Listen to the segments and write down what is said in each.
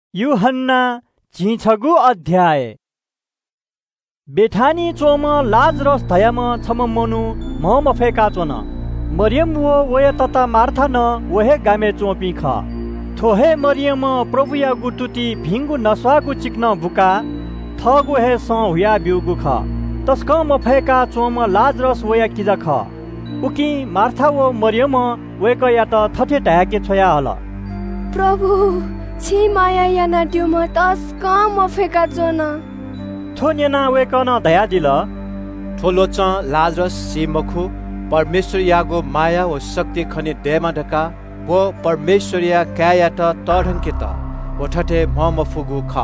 यूहन्ना झिछगु अध्याय। बेठानी चोम लाजरस धयाम छम मनु मफेका चोन मरियम वो वय तता मार्था न वहे गामे चोपी ख थोहे मरियम प्रभुया गुतुती भिंगु नस्वागु चिक्न बुका थगु हे स हुया बिउगु ख तस्क मफेका चोम लाजरस वया किजा ख उकी मार्था वो मरियम वेक या त थथे ढाके छोया हल प्रभु छि माया याना ड्युम तस कम मफेका जोन थोन्यना वेकन दया दिल थोलोच लाजरस सी मखु परमेश्वर यागो माया व शक्ति खनि देमा ढका वो परमेश्वर या काया त तढंकित वो ठठे मफुगु ख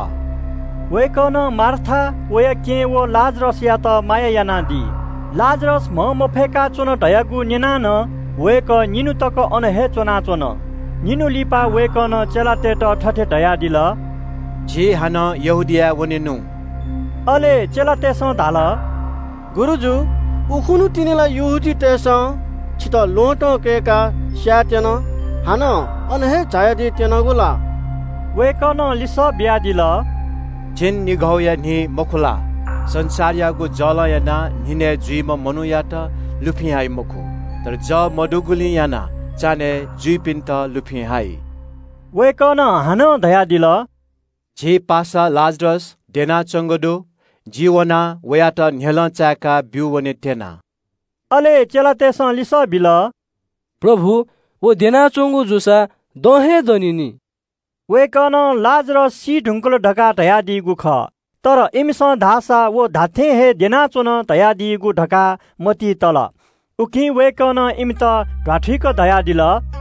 वेकन मार्था वया के वो लाजरस या त माया याना दि लाजरस मफेका चोन ढयागु नेनान वेक निनु तक अनहे चोना चोन निनु लिपा वेकन चेलातेट ठठे ढया दिल जी हन यहुदिया वनिनु अले चेलातेस धाल गुरुजु उखुनु तिनेला यहुदी तेस छित लोट केका स्यातेन हान अनहे जायदि तेनगुला वेकन लिस बिया दिल जिन निघौया नि मखुला संसारयागु जलयना निने जुइम मनुयात लुफिहाइ मखु तर ज मडुगुली याना चाने जुइपिन्त लुफिहाइ वेकन हान दया दिल झी पासा लाजरस देना चंगदो जीवना वयात न्हेल चाका बिउ वने तेना अले चेलातेस लिस बिल प्रभु वो देना चोंगु जुसा दहे दनिनी वेकन लाजरस सी ढुंकल ढका ढया दिगु ख तर इमिस धासा वो धाथे हे देना चोन दया दिगु ढका मती तल उखी वेकन इमित ढाठिक दया दिल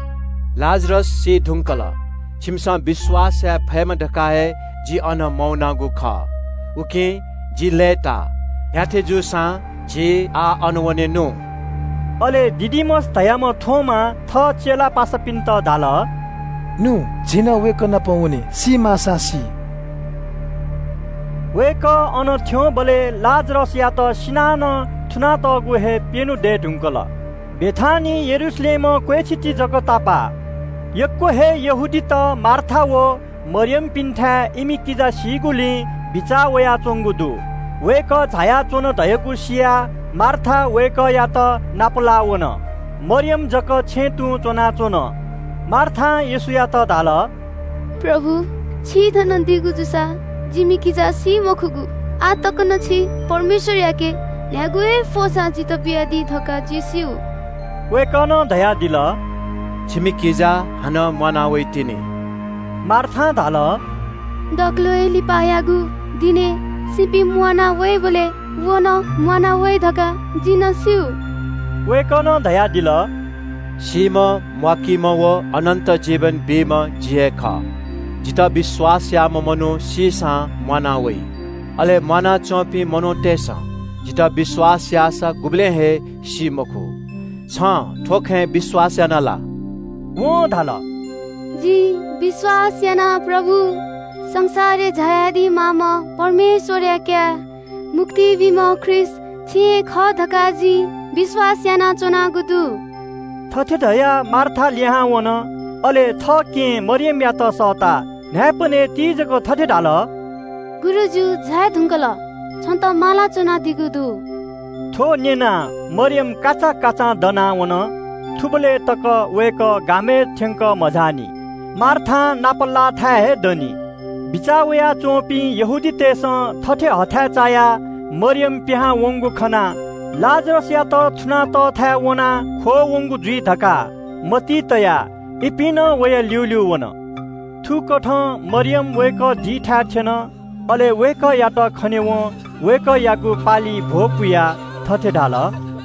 लाजरस सी ढुंकल छिमस विश्वास या फैम ढकाए जी अन मौनागु ख उखी जी लेता याथे जुसा जी आ अनवने नु अले दिदिमस दयाम थोमा थ चेला पासपिन्त दाल नु जिन वेकन पाउने सीमा सासी वेक अन थ्यो बले लाजरस या त सिनान थुना त गुहे पेनु दे ढुंकल बेथानी यरुशलेम क्वेछिति जगतापा यक्को हे यहुदी त मार्था वो मरियम पिन्था इमी किजा सिगुली बिचा वया चोंगुदु वेक झाया चोन दयकु सिया मार्था वेक या त नापला वन मरियम जक छेतु चोना चोन मार्था येसु या त दाल प्रभु छि धन दिगु जुसा जिमी किजा सी मखुगु आ तक न छि परमेश्वर याके ल्यागुए फोसा जित बियादी धका जिसिउ वेकन दया दिल छिमिकिजा हन मनावै तिनी मार्था धाल दक्लो एली पायागु दिने सिपी मुआना वे बोले वोन मुआना वे धका जिनसिउ वेकन दया दिल सीम मकिम व अनन्त जीवन बिम जिए ख जित विश्वास या मनु सीसा मनावै अले मना चोपी मनो तेस जित विश्वास या सा गुबले हे सी मखु छ ठोखे विश्वास या नला वो धाल जी विश्वास याना प्रभु संसारे झायादी माम परमेश्वर क्या मुक्ति विम ख्रिस छिए ख धकाजी विश्वास याना चोना गुदु थथे दया मार्था ल्याहा वन अले थ के मरियम या त सता न्यापने तीजको थथे डाल गुरुजु झाय धुंकल छन्त माला चोना दिगुदु थो नेना मरियम काचा काचा दना वन थुबले तक वेक गामे थेंक मजानी मार्था नापल्ला था हे दनी बिचावया चोपी यहुदी तेस थथे हथा चाया मरियम पिहा वंगु खना लाजरस या त थुना त था वना खो वंगु जुई धका मती तया इपिन वया ल्युल्यु वन थु कठ मरियम वेक दी ठा छेन अले वेक या त खने व वेक यागु पाली भोपुया थथे ढाल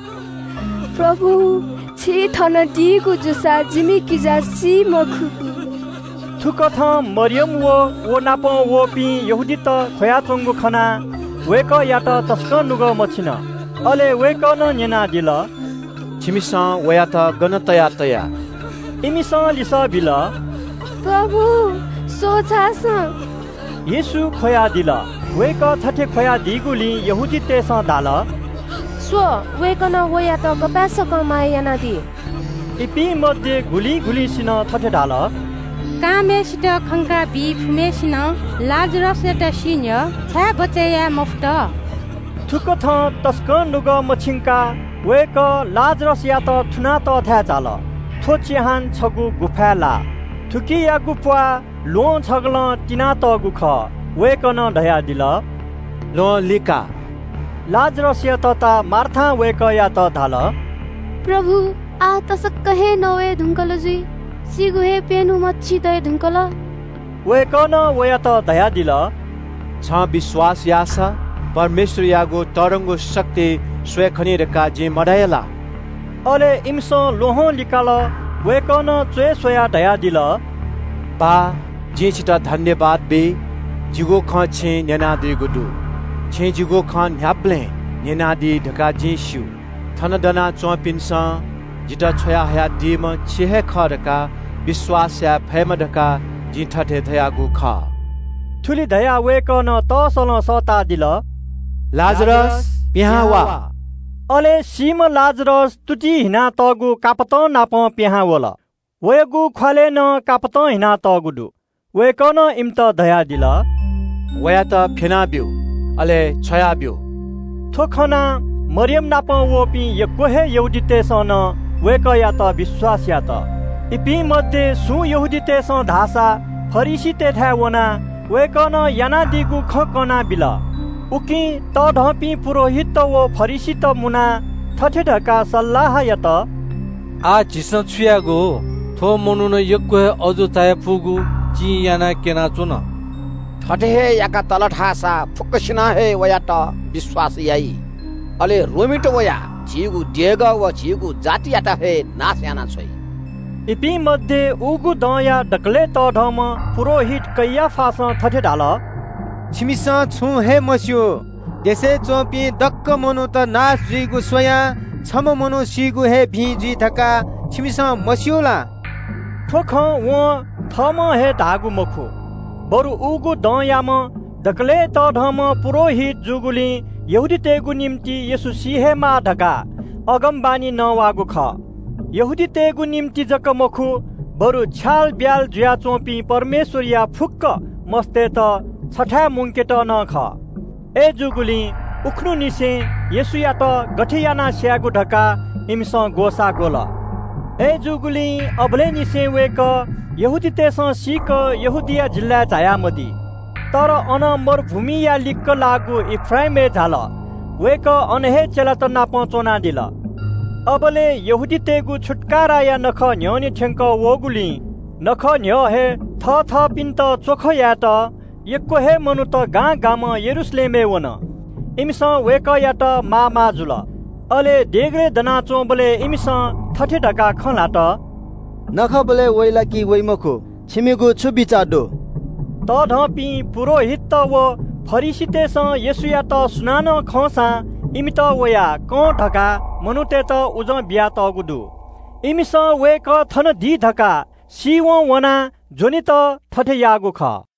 प्रभु छि थन दिगु जुसा जिमी किजा सी मखु थुकथ मरियम वो नाप वो पी यहुदी त खोया चोंगु खना वेक या त तस्क नुग मछिन अले वेक न नेना दिल छिमिस वया त गनतया तया इमिस लिस बिल प्रभु सोचास येसु खोया दिल वेक थथे खोया दिगुली यहुदी तेस दाल स्व वेक न वया त कपासक माया नदी इपी मध्ये गुली गुली सिन थथे डाल कामेसित खंका बी फुमेसिन लाजरस एटा सिन्य छा बचेया मुफ्त थुक थ तस्क नुग मछिंका वेक लाजरस या त थुना त थ्या चाल थो चिहान छगु गुफाला थुकी या गुफा लो छगल तिना त गुख वेक न ढया दिल लो लिका लाजरस या त मार्था वेक या त धाल प्रभु आ तसक्क हे नवे धुंकल जी सिगु हे पेनु मच्छी दय धुंकल वेक न वया त ढया दिल छ विश्वास यासा परमेश्वर यागो तरंगो शक्ति स्वेखनी रका जे मडायला अले इमसो लोहो लिकाल वेकन चोय सोया ढया दिल बा जे छिटा धन्यवाद बे जिगो ख छे नेनादी गुडु छे जिगो ख न्याप्ले नेनादी ढका जेसु थनदना चोपिन्स जिटा छोया हया दिम छेहे ख रका विश्वास या फेम ढका जी ठठे थयागु ख थुली दया वेकन तसल सता दिल लाजरस पिहावा अले सीम लाजरस तुटी हिना तगु कापत नाप पिहावल वेगु ख्वाले न कापत हिना तगुडु वेकन इम्त दया दिल वया त फेना बिउ अले छया बिउ थोखना मरियम नाप वोपी यकोहे यहुदिते सन वेक या त विश्वास या त इपी मध्ये सु यहुदिते सन धासा फरिसीते था वना वेकन याना दिगु खकना बिल उकी त ढपी पुरोहित व फरिसीत मुना थठे ढका सल्लाह यत आ जिस छुयागो थो मनुन यक्को अजो चाय फुगु चि याना केना चुन थठे हे याका तल ठासा फुक्कसिना हे वया त विश्वास याई अले रोमिट वया जिगु देग व जिगु जाति याता हे नास याना छै इपी मध्ये उगु दया डकले त ढम पुरोहित कैया फास थठे डाल छिमिसा छु हे मस्यो देशे चोपी दक्क मनु त नास जुइगु सोया छम मनु सिगु हे भिजि धका छिमिसा मस्योला ठोख व थम हे धागु मखु बरु उगु दयाम दकले त ढम पुरोहित जुगुली यहुदितेगु निम्ति यसु सिहेमा ढका अगमबानी नवागु ख यहुदितेगु निम्ति जक मखु बरु छाल ब्याल जुया चोपी परमेश्वरिया फुक्क मस्ते त छठा मुंकेट न ख ए जुगुली उख्नु निसे येसुया त गठियाना स्यागु ढका इमस गोसा गोल ए जुगुली अबले निसे वेक यहुदितेस सिक यहुदिया जिल्ला जायामदी तर अन मरुभूमि या लिक्क लागु इफ्राइमे झाल वेक अनहे चेलात नाप चोना दिल अबले यहुदितेगु छुटकारा या नख न्यौनी ठेंक वोगुली नख न्य हे थ पिन्त चोख या त यक्को हे मनु त गा गाम यरुशलेमे वन इमिस वेक या त मा जुल अले देग्रे दना चोबले इमिस थठे ढका खला त नख बले वइला कि वइमखो छिमेगु छु बिचाडो त ढपी पुरोहित व फरिसीतेस येसुया त सुनान खसा इमि त वया क ढका मनुते त उज बिया त गुदु इमिस वेक थन दी ढका सिव वना जोनि त थठे यागु ख